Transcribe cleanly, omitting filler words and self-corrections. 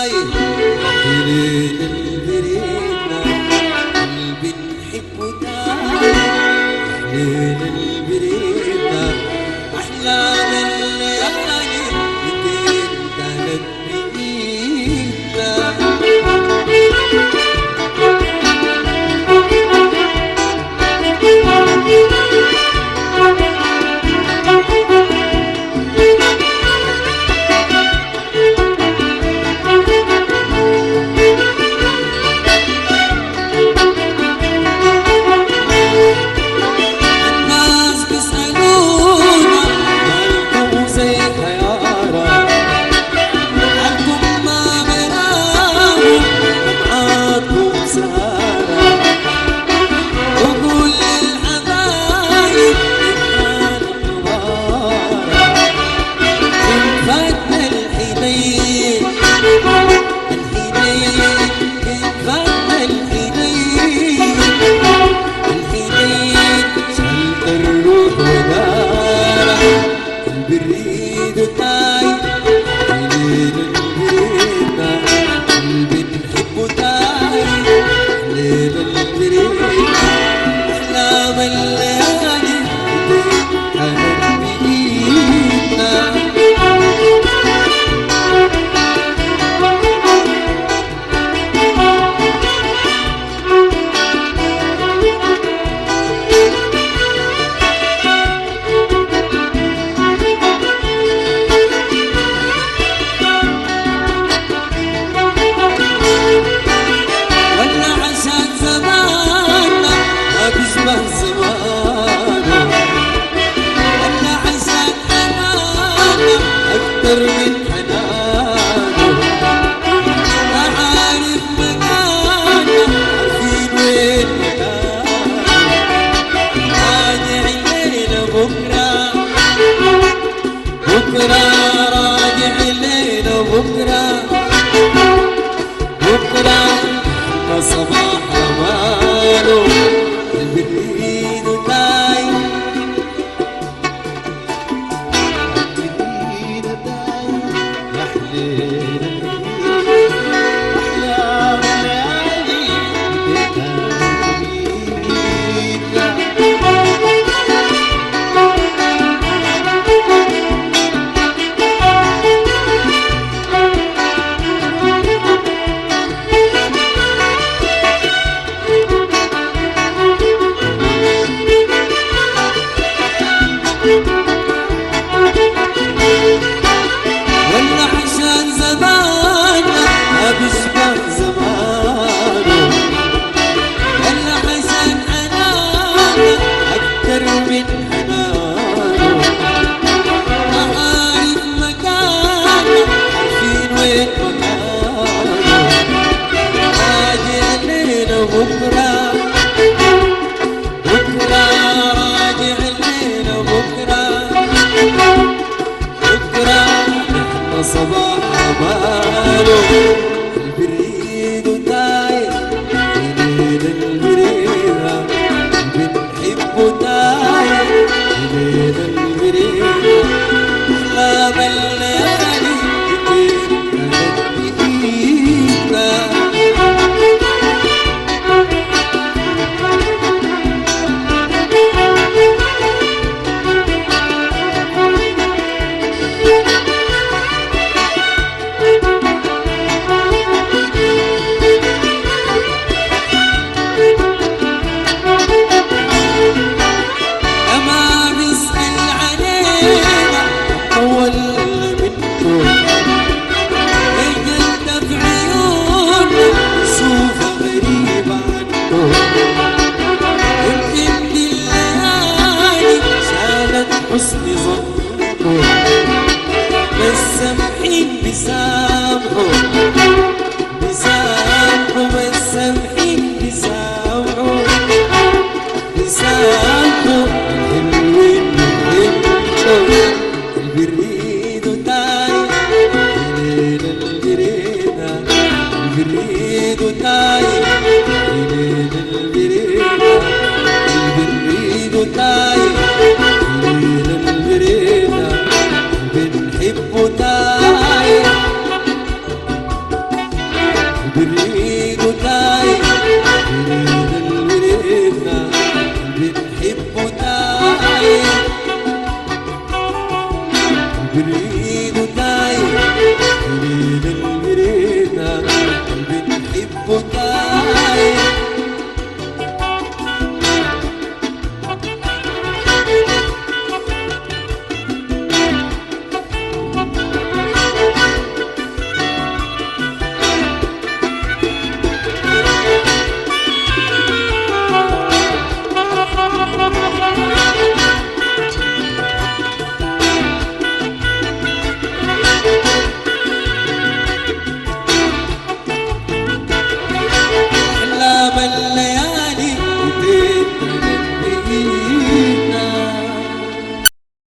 تايه ليل البريدة قلبي نحبه تايه ليل البريدة أحلام الليالي بدين كانت بإيدنا أكتر من حنانه ما عارف مكانه عارفين وين مكانه راجع لينا بكرة بكرة راجع لينا بكرة بكرة ما صباح أمانه البريد تايه بكرة بكرة راجع لينا بكرة بكرة نحن صباح أمانه البريد تايه ليل البريدة بنحبه تايه ليل البريدة أحلام الليالي كانت بإيدنا حسن ظنه بس سامحين بيسامحوا بيسامحوا بس سامحين بيسامحوا بيسامحوا الحلوين بيحبوا البريد تايه ليل البريدة البريد تايه